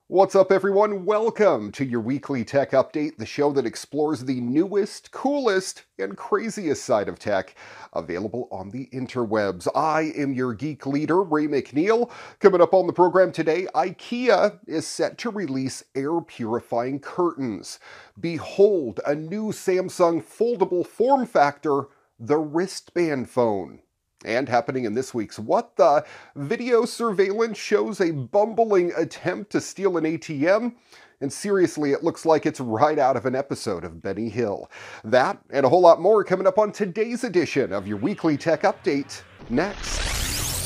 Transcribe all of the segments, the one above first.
What's up, everyone? Welcome to your weekly tech update, the show that explores the newest, coolest, and craziest side of tech available on the interwebs. I am your geek leader, Ray McNeil. Coming up on the program today, IKEA is set to release air purifying curtains. Behold, a new Samsung foldable form factor, the wristband phone. And happening in this week's What The? Video surveillance shows a bumbling attempt to steal an ATM. And seriously, it looks like it's right out of an episode of Benny Hill. That and a whole lot more coming up on today's edition of your weekly tech update next.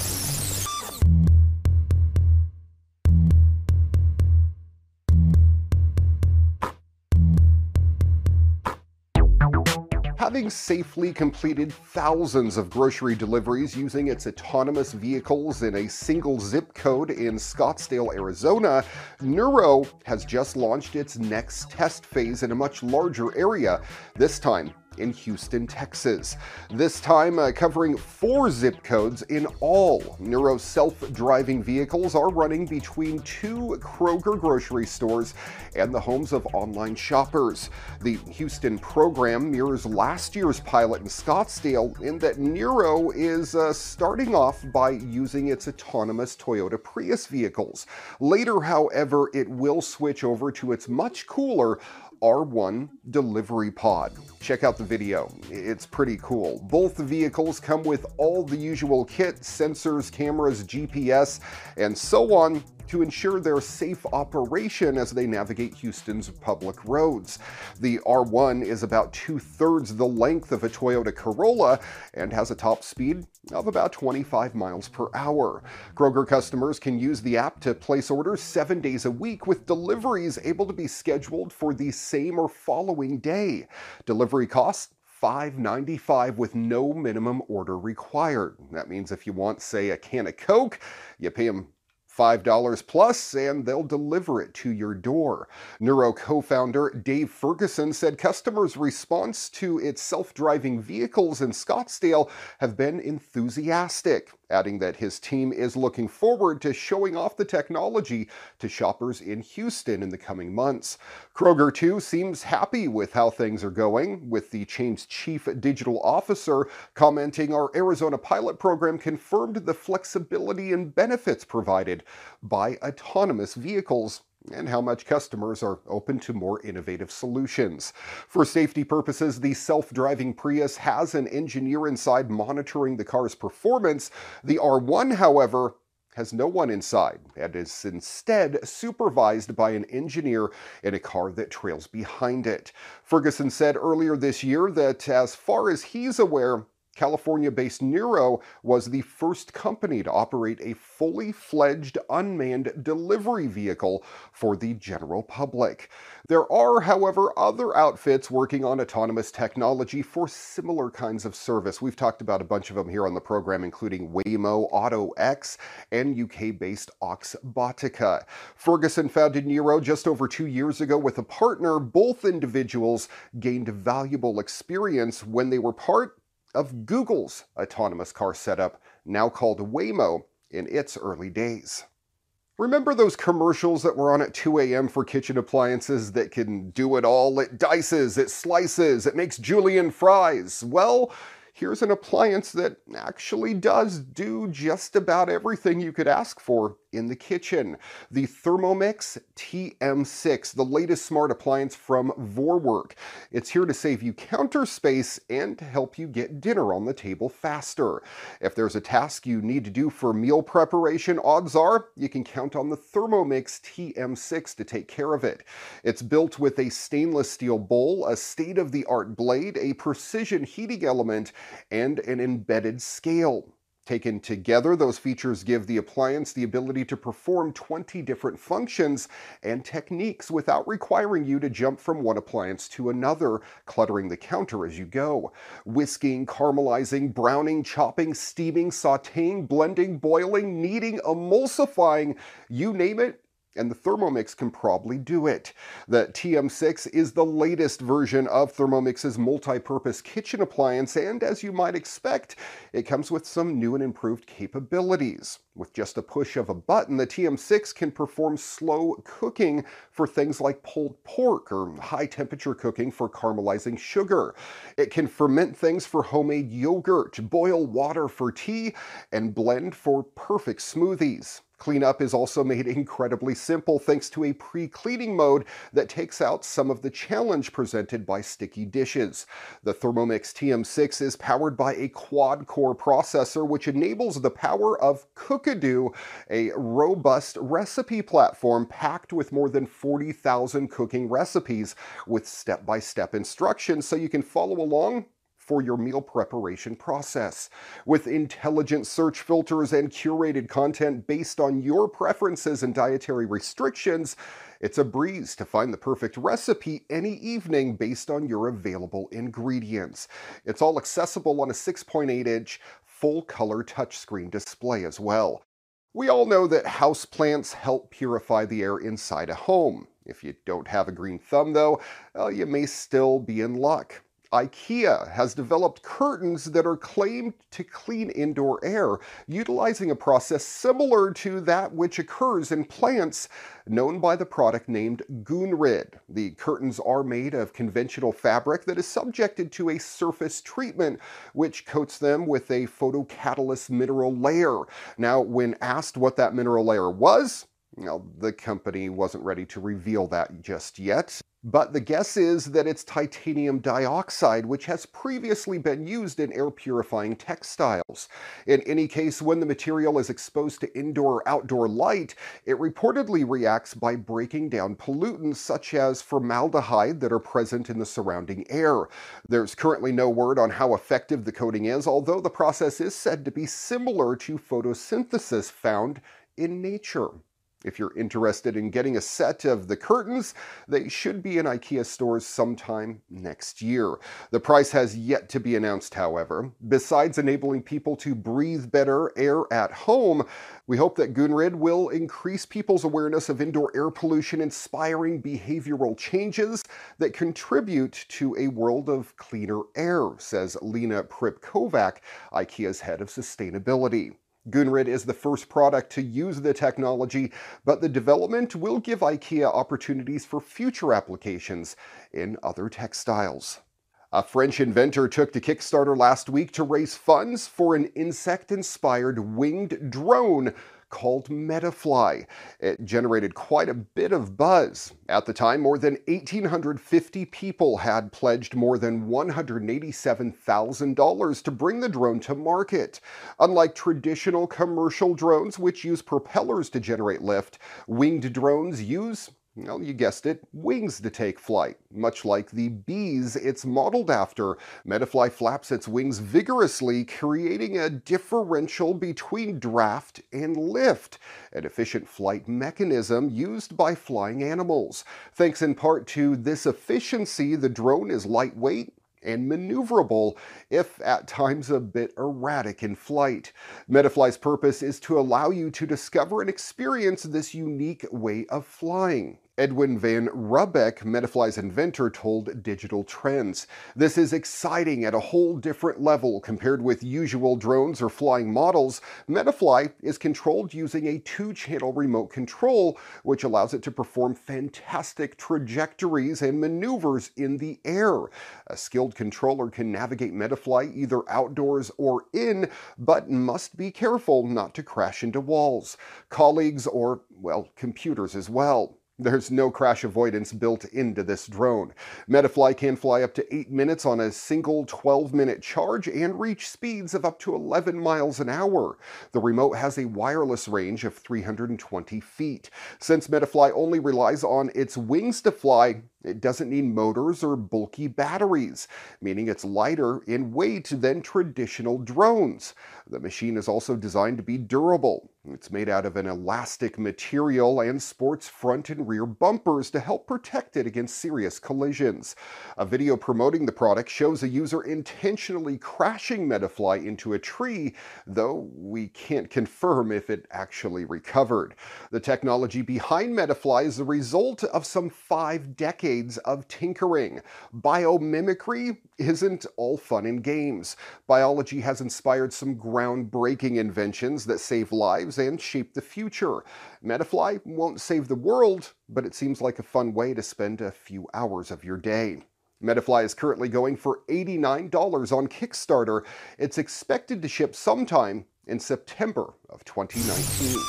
Having safely completed thousands of grocery deliveries using its autonomous vehicles in a single zip code in Scottsdale, Arizona, Nuro has just launched its next test phase in a much larger area, this time in Houston, Texas. This time covering 4 zip codes in all. Nuro's self-driving vehicles are running between 2 Kroger grocery stores and the homes of online shoppers. The Houston program mirrors last year's pilot in Scottsdale in that Nuro is starting off by using its autonomous Toyota Prius vehicles. Later, however, it will switch over to its much cooler R1 delivery pod. Check out the video. It's pretty cool. Both vehicles come with all the usual kit, sensors, cameras, GPS, and so on to ensure their safe operation as they navigate Houston's public roads. The R1 is about 2/3 the length of a Toyota Corolla and has a top speed of about 25 miles per hour. Kroger customers can use the app to place orders 7 days a week, with deliveries able to be scheduled for the same or following day. Delivery costs $5.95 with no minimum order required. That means if you want, say, a can of Coke, you pay them $5 plus, and they'll deliver it to your door. Nuro co-founder Dave Ferguson said customers' response to its self-driving vehicles in Scottsdale have been enthusiastic, adding that his team is looking forward to showing off the technology to shoppers in Houston in the coming months. Kroger, too, seems happy with how things are going, with the chain's chief digital officer commenting, "Our Arizona pilot program confirmed the flexibility and benefits provided by autonomous vehicles and how much customers are open to more innovative solutions." For safety purposes, the self-driving Prius has an engineer inside monitoring the car's performance. The R1, however, has no one inside and is instead supervised by an engineer in a car that trails behind it. Ferguson said earlier this year that as far as he's aware, California-based Nuro was the first company to operate a fully fledged unmanned delivery vehicle for the general public. There are, however, other outfits working on autonomous technology for similar kinds of service. We've talked about a bunch of them here on the program, including Waymo, AutoX, and UK-based Oxbotica. Ferguson founded Nuro just over 2 years ago with a partner. Both individuals gained valuable experience when they were part of Google's autonomous car setup, now called Waymo, in its early days. Remember those commercials that were on at 2 a.m. for kitchen appliances that can do it all? It dices, it slices, it makes julienne fries. Well, here's an appliance that actually does do just about everything you could ask for in the kitchen. The Thermomix TM6, the latest smart appliance from Vorwerk. It's here to save you counter space and to help you get dinner on the table faster. If there's a task you need to do for meal preparation, odds are you can count on the Thermomix TM6 to take care of it. It's built with a stainless steel bowl, a state-of-the-art blade, a precision heating element, and an embedded scale. Taken together, those features give the appliance the ability to perform 20 different functions and techniques without requiring you to jump from one appliance to another, cluttering the counter as you go. Whisking, caramelizing, browning, chopping, steaming, sautéing, blending, boiling, kneading, emulsifying, you name it, and the Thermomix can probably do it. The TM6 is the latest version of Thermomix's multi-purpose kitchen appliance, and as you might expect, it comes with some new and improved capabilities. With just a push of a button, the TM6 can perform slow cooking for things like pulled pork or high-temperature cooking for caramelizing sugar. It can ferment things for homemade yogurt, boil water for tea, and blend for perfect smoothies. Cleanup is also made incredibly simple thanks to a pre-cleaning mode that takes out some of the challenge presented by sticky dishes. The Thermomix TM6 is powered by a quad-core processor which enables the power of Cookadoo, a robust recipe platform packed with more than 40,000 cooking recipes with step-by-step instructions so you can follow along for your meal preparation process. With intelligent search filters and curated content based on your preferences and dietary restrictions, it's a breeze to find the perfect recipe any evening based on your available ingredients. It's all accessible on a 6.8-inch full-color touchscreen display as well. We all know that houseplants help purify the air inside a home. If you don't have a green thumb, though, you may still be in luck. IKEA has developed curtains that are claimed to clean indoor air, utilizing a process similar to that which occurs in plants, known by the product named Gunrid. The curtains are made of conventional fabric that is subjected to a surface treatment, which coats them with a photocatalyst mineral layer. Now, when asked what that mineral layer was, the company wasn't ready to reveal that just yet. But the guess is that it's titanium dioxide, which has previously been used in air purifying textiles. In any case, when the material is exposed to indoor or outdoor light, it reportedly reacts by breaking down pollutants such as formaldehyde that are present in the surrounding air. There's currently no word on how effective the coating is, although the process is said to be similar to photosynthesis found in nature. If you're interested in getting a set of the curtains, they should be in IKEA stores sometime next year. The price has yet to be announced, however. Besides enabling people to breathe better air at home, we hope that Gunrid will increase people's awareness of indoor air pollution, inspiring behavioral changes that contribute to a world of cleaner air, says Lena Prip-Kovac, IKEA's head of sustainability. Gunrid is the first product to use the technology, but the development will give IKEA opportunities for future applications in other textiles. A French inventor took to Kickstarter last week to raise funds for an insect-inspired winged drone called Metafly. It generated quite a bit of buzz. At the time, more than 1,850 people had pledged more than $187,000 to bring the drone to market. Unlike traditional commercial drones, which use propellers to generate lift, winged drones use, well, you guessed it, wings to take flight. Much like the bees it's modeled after, Metafly flaps its wings vigorously, creating a differential between draft and lift, an efficient flight mechanism used by flying animals. Thanks in part to this efficiency, the drone is lightweight and maneuverable, if at times a bit erratic in flight. Metafly's purpose is to allow you to discover and experience this unique way of flying. Edwin van Rubbeck, Metafly's inventor, told Digital Trends, "This is exciting at a whole different level compared with usual drones or flying models. Metafly is controlled using a 2-channel remote control, which allows it to perform fantastic trajectories and maneuvers in the air. A skilled controller can navigate Metafly either outdoors or in, but must be careful not to crash into walls, colleagues, or, well, computers as well." There's no crash avoidance built into this drone. Metafly can fly up to 8 minutes on a single 12-minute charge and reach speeds of up to 11 miles an hour. The remote has a wireless range of 320 feet. Since Metafly only relies on its wings to fly, it doesn't need motors or bulky batteries, meaning it's lighter in weight than traditional drones. The machine is also designed to be durable. It's made out of an elastic material and sports front and and rear bumpers to help protect it against serious collisions. A video promoting the product shows a user intentionally crashing Metafly into a tree, though we can't confirm if it actually recovered. The technology behind Metafly is the result of some 5 decades of tinkering. Biomimicry isn't all fun and games. Biology has inspired some groundbreaking inventions that save lives and shape the future. Metafly won't save the world, but it seems like a fun way to spend a few hours of your day. Metafly is currently going for $89 on Kickstarter. It's expected to ship sometime in September of 2019.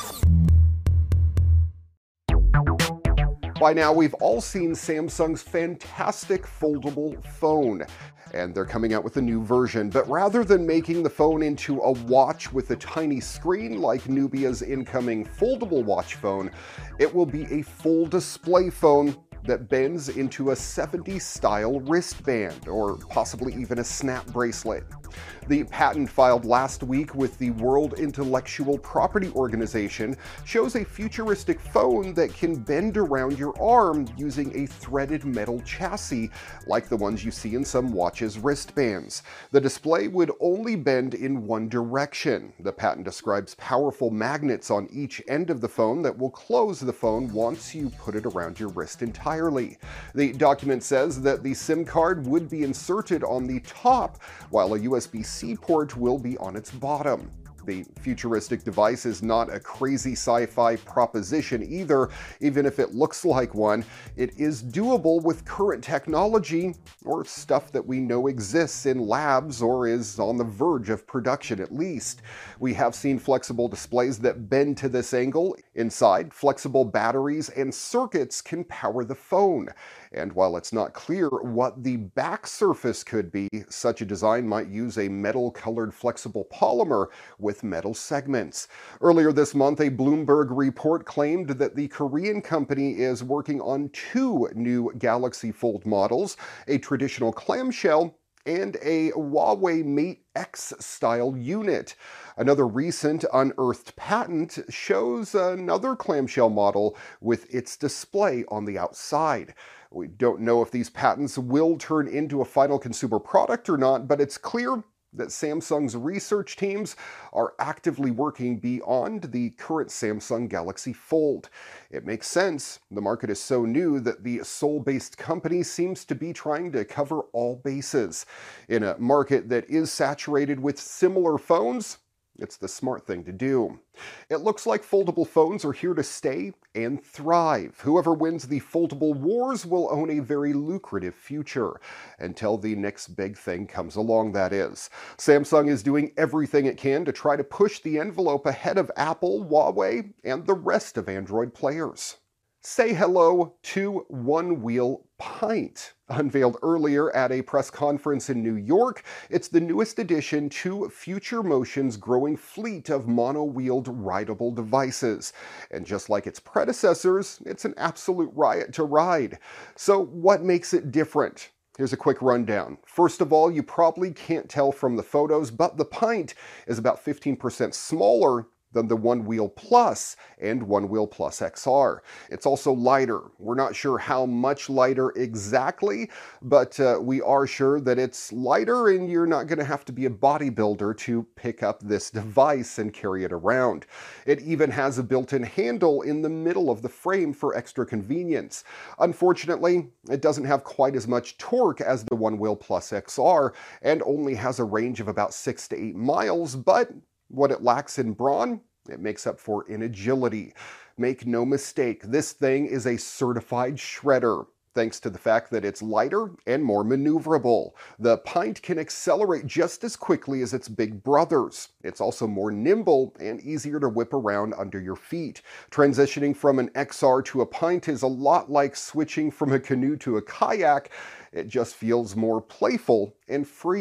By now, we've all seen Samsung's fantastic foldable phone, and they're coming out with a new version. But rather than making the phone into a watch with a tiny screen like Nubia's incoming foldable watch phone, it will be a full display phone that bends into a 70s style wristband, or possibly even a snap bracelet. The patent filed last week with the World Intellectual Property Organization shows a futuristic phone that can bend around your arm using a threaded metal chassis like the ones you see in some watches' wristbands. The display would only bend in one direction. The patent describes powerful magnets on each end of the phone that will close the phone once you put it around your wrist entirely. The document says that the SIM card would be inserted on the top, while a USB-C port will be on its bottom. The futuristic device is not a crazy sci-fi proposition either. Even if it looks like one, it is doable with current technology or stuff that we know exists in labs or is on the verge of production at least. We have seen flexible displays that bend to this angle. Inside, flexible batteries and circuits can power the phone. And while it's not clear what the back surface could be, such a design might use a metal-colored flexible polymer with metal segments. Earlier this month, a Bloomberg report claimed that the Korean company is working on 2 new Galaxy Fold models, a traditional clamshell and a Huawei Mate X style unit. Another recent unearthed patent shows another clamshell model with its display on the outside. We don't know if these patents will turn into a final consumer product or not, but it's clear that Samsung's research teams are actively working beyond the current Samsung Galaxy Fold. It makes sense. The market is so new that the Seoul-based company seems to be trying to cover all bases. In a market that is saturated with similar phones, it's the smart thing to do. It looks like foldable phones are here to stay and thrive. Whoever wins the foldable wars will own a very lucrative future. Until the next big thing comes along, that is. Samsung is doing everything it can to try to push the envelope ahead of Apple, Huawei, and the rest of Android players. Say hello to Onewheel Pint. Unveiled earlier at a press conference in New York, it's the newest addition to Future Motion's growing fleet of mono-wheeled rideable devices. And just like its predecessors, it's an absolute riot to ride. So what makes it different? Here's a quick rundown. First of all, you probably can't tell from the photos, but the Pint is about 15% smaller than the Onewheel Plus and Onewheel Plus XR. It's also lighter. We're not sure how much lighter exactly, but we are sure that it's lighter and you're not going to have to be a bodybuilder to pick up this device and carry it around. It even has a built-in handle in the middle of the frame for extra convenience. Unfortunately, it doesn't have quite as much torque as the Onewheel Plus XR and only has a range of about 6 to 8 miles, but what it lacks in brawn, it makes up for in agility. Make no mistake, this thing is a certified shredder, thanks to the fact that it's lighter and more maneuverable. The Pint can accelerate just as quickly as its big brothers. It's also more nimble and easier to whip around under your feet. Transitioning from an XR to a Pint is a lot like switching from a canoe to a kayak. It just feels more playful and free.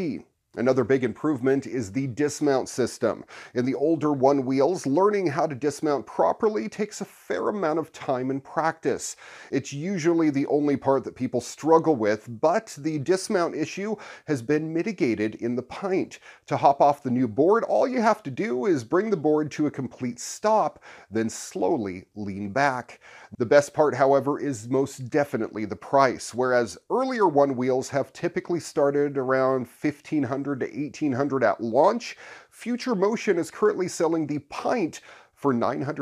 Another big improvement is the dismount system. In the older one wheels, learning how to dismount properly takes a fair amount of time and practice. It's usually the only part that people struggle with, but the dismount issue has been mitigated in the Pint. To hop off the new board, all you have to do is bring the board to a complete stop, then slowly lean back. The best part, however, is most definitely the price. Whereas earlier one wheels have typically started around $1,500 to $1,800 at launch, Future Motion is currently selling the Pint for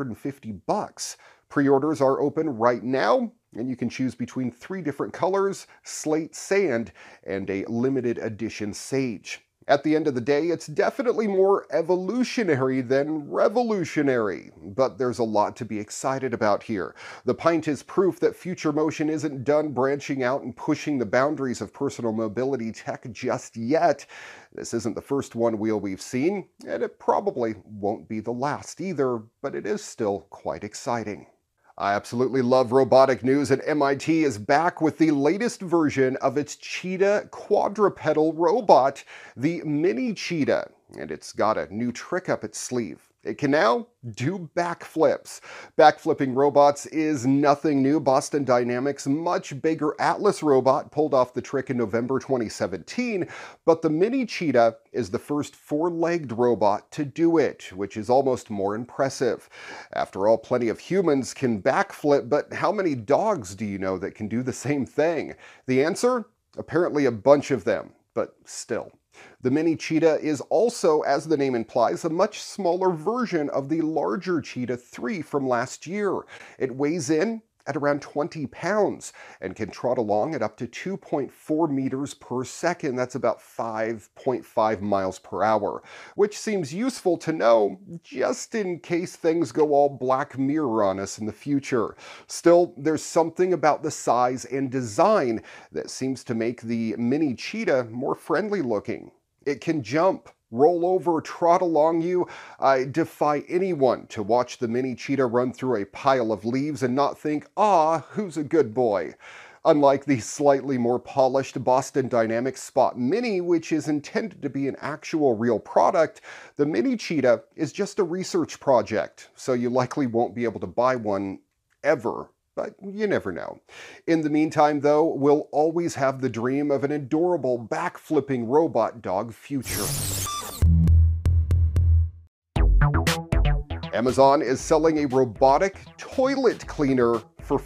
$950. Pre-orders are open right now, and you can choose between 3 different colors: slate sand and a limited edition sage. At the end of the day, it's definitely more evolutionary than revolutionary, but there's a lot to be excited about here. The Pint is proof that Future Motion isn't done branching out and pushing the boundaries of personal mobility tech just yet. This isn't the first one wheel we've seen, and it probably won't be the last either, but it is still quite exciting. I absolutely love robotic news, and MIT is back with the latest version of its Cheetah quadrupedal robot, the Mini Cheetah, and it's got a new trick up its sleeve. It can now do backflips. Backflipping robots is nothing new. Boston Dynamics' much bigger Atlas robot pulled off the trick in November 2017, but the Mini Cheetah is the first 4-legged robot to do it, which is almost more impressive. After all, plenty of humans can backflip, but how many dogs do you know that can do the same thing? The answer? Apparently a bunch of them, but still. The Mini Cheetah is also, as the name implies, a much smaller version of the larger Cheetah 3 from last year. It weighs in at around 20 pounds and can trot along at up to 2.4 meters per second. That's about 5.5 miles per hour, which seems useful to know just in case things go all Black Mirror on us in the future. Still, there's something about the size and design that seems to make the Mini Cheetah more friendly looking. It can jump, roll over, trot along you. I defy anyone to watch the Mini Cheetah run through a pile of leaves and not think, "Ah, who's a good boy?" Unlike the slightly more polished Boston Dynamics Spot Mini, which is intended to be an actual real product, the Mini Cheetah is just a research project, so you likely won't be able to buy one ever. But you never know. In the meantime, though, we'll always have the dream of an adorable backflipping robot dog future. Amazon is selling a robotic toilet cleaner for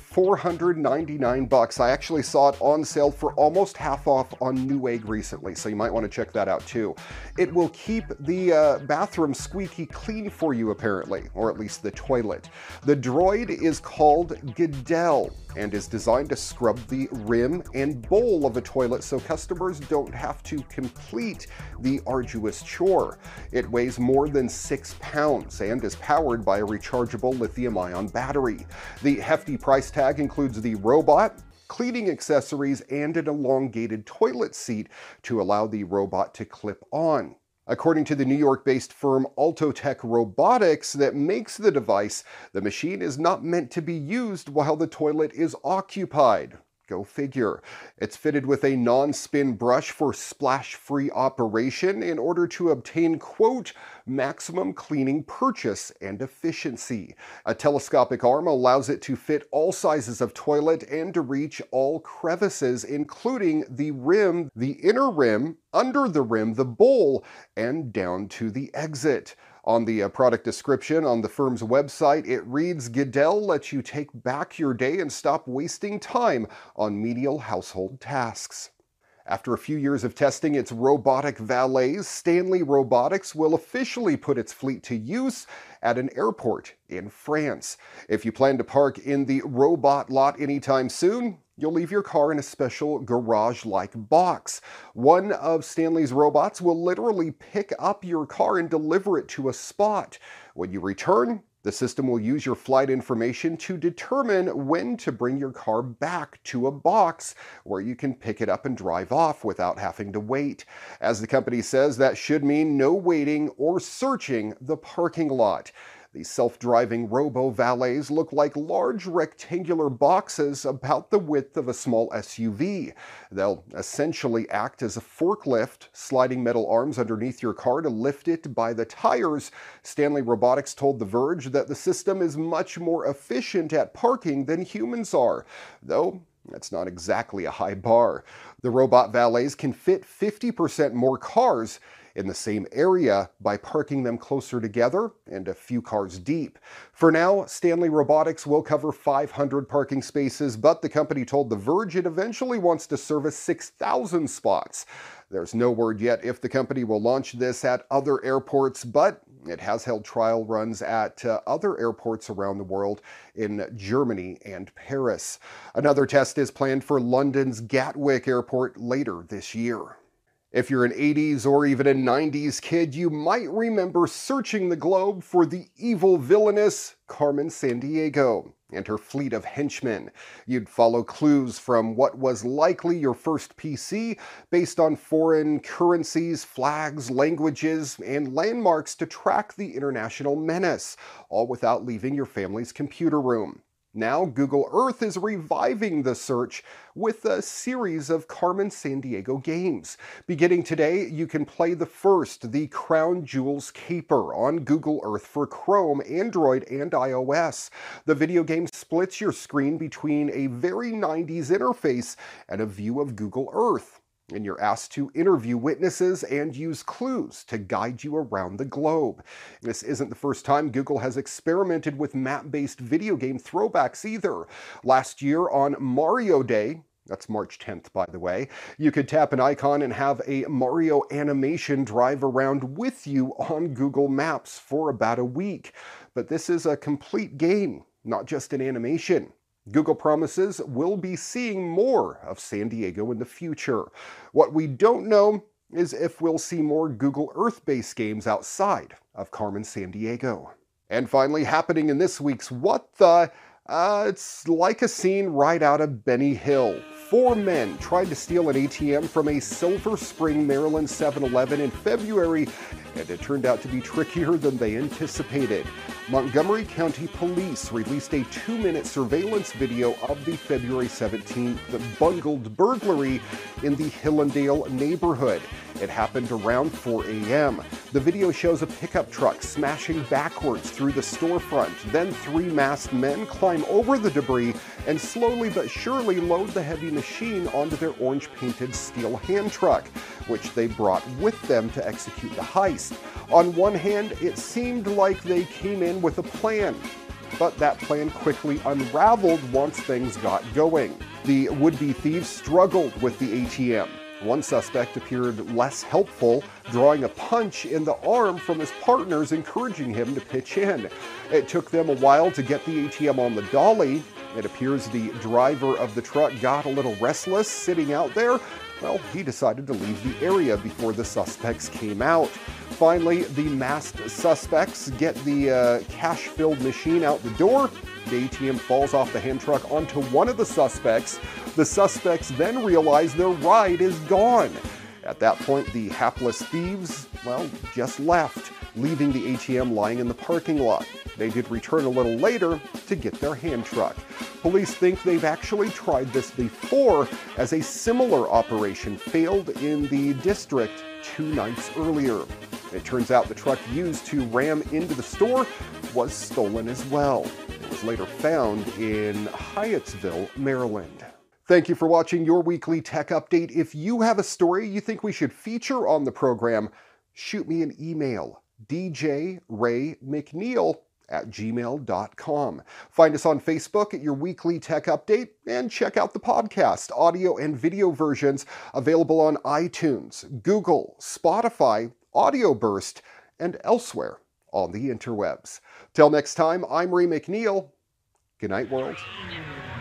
$499. I actually saw it on sale for almost half off on Newegg recently, so you might want to check that out too. It will keep the bathroom squeaky clean for you, apparently, or at least the toilet. The droid is called Goodell and is designed to scrub the rim and bowl of a toilet so customers don't have to complete the arduous chore. It weighs more than 6 pounds and is powered by a rechargeable lithium-ion battery. The hefty price tag includes the robot, cleaning accessories, and an elongated toilet seat to allow the robot to clip on. According to the New York-based firm Altotech Robotics that makes the device, the machine is not meant to be used while the toilet is occupied. Go figure. It's fitted with a non-spin brush for splash-free operation in order to obtain, quote, maximum cleaning purchase and efficiency. A telescopic arm allows it to fit all sizes of toilet and to reach all crevices, including the rim, the inner rim, under the rim, the bowl, and down to the exit. On the product description on the firm's website, it reads, "Goodell lets you take back your day and stop wasting time on menial household tasks." After a few years of testing its robotic valets, Stanley Robotics will officially put its fleet to use at an airport in France. If you plan to park in the robot lot anytime soon, you'll leave your car in a special garage-like box. One of Stanley's robots will literally pick up your car and deliver it to a spot. When you return, the system will use your flight information to determine when to bring your car back to a box where you can pick it up and drive off without having to wait. As the company says, that should mean no waiting or searching the parking lot. The self-driving robo-valets look like large rectangular boxes about the width of a small SUV. They'll essentially act as a forklift, sliding metal arms underneath your car to lift it by the tires. Stanley Robotics told The Verge that the system is much more efficient at parking than humans are, though that's not exactly a high bar. The robot valets can fit 50% more cars in the same area by parking them closer together and a few cars deep. For now, Stanley Robotics will cover 500 parking spaces, but the company told The Verge it eventually wants to service 6,000 spots. There's no word yet if the company will launch this at other airports, but it has held trial runs at other airports around the world in Germany and Paris. Another test is planned for London's Gatwick Airport later this year. If you're an 80s or even a 90s kid, you might remember searching the globe for the evil villainess Carmen Sandiego and her fleet of henchmen. You'd follow clues from what was likely your first PC based on foreign currencies, flags, languages, and landmarks to track the international menace, all without leaving your family's computer room. Now, Google Earth is reviving the search with a series of Carmen Sandiego games. Beginning today, you can play the first, the Crown Jewels Caper, on Google Earth for Chrome, Android, and iOS. The video game splits your screen between a very 90s interface and a view of Google Earth, and you're asked to interview witnesses and use clues to guide you around the globe. This isn't the first time Google has experimented with map-based video game throwbacks either. Last year on Mario Day, that's March 10th, by the way, you could tap an icon and have a Mario animation drive around with you on Google Maps for about a week. But this is a complete game, not just an animation. Google promises we'll be seeing more of Sandiego in the future. What we don't know is if we'll see more Google Earth-based games outside of Carmen Sandiego. And finally, happening in this week's What The... it's like a scene right out of Benny Hill. 4 men tried to steal an ATM from a Silver Spring, Maryland 7-Eleven in February, and it turned out to be trickier than they anticipated. Montgomery County Police released a 2-minute surveillance video of the February 17th bungled burglary in the Hillendale neighborhood. It happened around 4 a.m. The video shows a pickup truck smashing backwards through the storefront. Then 3 masked men climb over the debris and slowly but surely load the heavy machine onto their orange-painted steel hand truck, which they brought with them to execute the heist. On one hand, it seemed like they came in with a plan, but that plan quickly unraveled once things got going. The would-be thieves struggled with the ATM. One suspect appeared less helpful, drawing a punch in the arm from his partners, encouraging him to pitch in. It took them a while to get the ATM on the dolly. It appears the driver of the truck got a little restless sitting out there. Well, he decided to leave the area before the suspects came out. Finally, the masked suspects get the cash-filled machine out the door. The ATM falls off the hand truck onto one of the suspects. The suspects then realize their ride is gone. At that point, the hapless thieves, well, just left, leaving the ATM lying in the parking lot. They did return a little later to get their hand truck. Police think they've actually tried this before, as a similar operation failed in the district 2 nights earlier. It turns out the truck used to ram into the store was stolen as well. It was later found in Hyattsville, Maryland. Thank you for watching your weekly tech update. If you have a story you think we should feature on the program, shoot me an email, djraymcneil@gmail.com. Find us on Facebook at Your Weekly Tech Update, and check out the podcast, audio and video versions available on iTunes, Google, Spotify, Audio Burst, and elsewhere on the interwebs. Till next time, I'm Ray McNeil. Good night, world.